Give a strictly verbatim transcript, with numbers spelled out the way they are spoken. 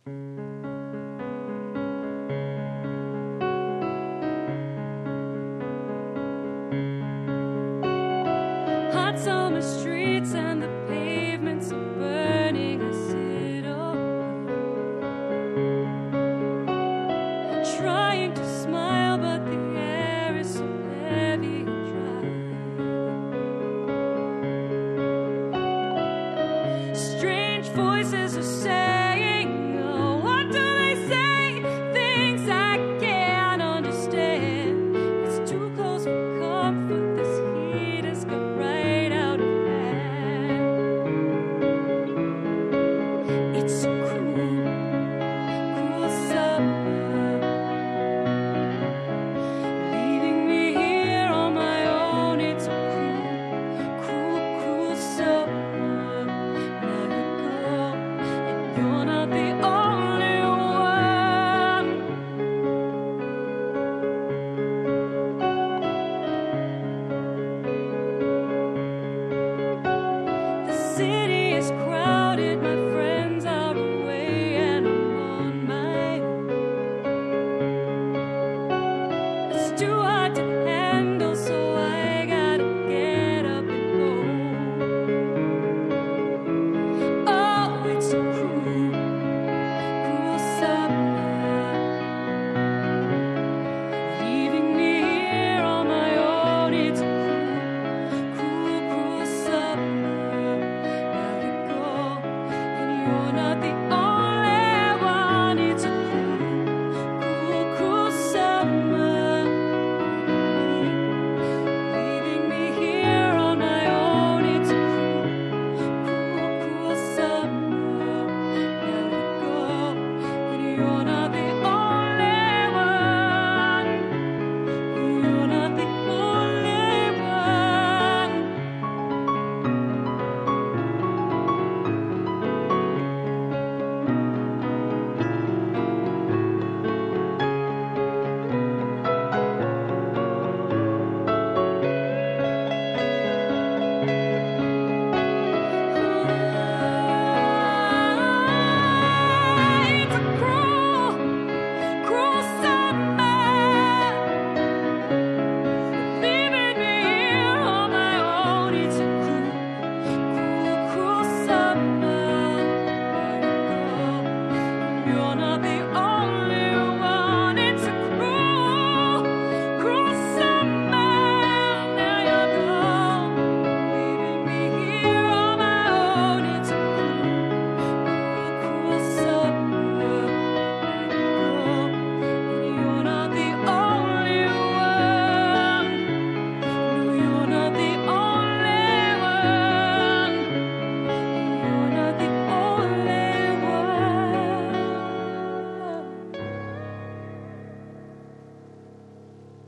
Hot summer streets and the pavements are burning. I sit alone, trying to smile, but the air is so heavy and dry. Strange voices are saying, oh, what do they say? Things I can't understand. It's too close for comfort. This heat has come right out of hand. It's a cruel, cruel summer, leaving me here on my own. It's a cruel, cruel, cruel summer. Now you go, and you're not the only one. The city is crowded, my friends are away, and I'm on my own. It's too hard to handle, so I gotta get up and go. Oh, it's a cruel, cruel summer, leaving me here on my own. It's a cruel, cruel, cruel summer. Now you go, and you're not the only one. It's a cruel, cruel, cruel summer, leaving me here on my own. It's a cruel, cruel, cruel summer. Now you go, and you're not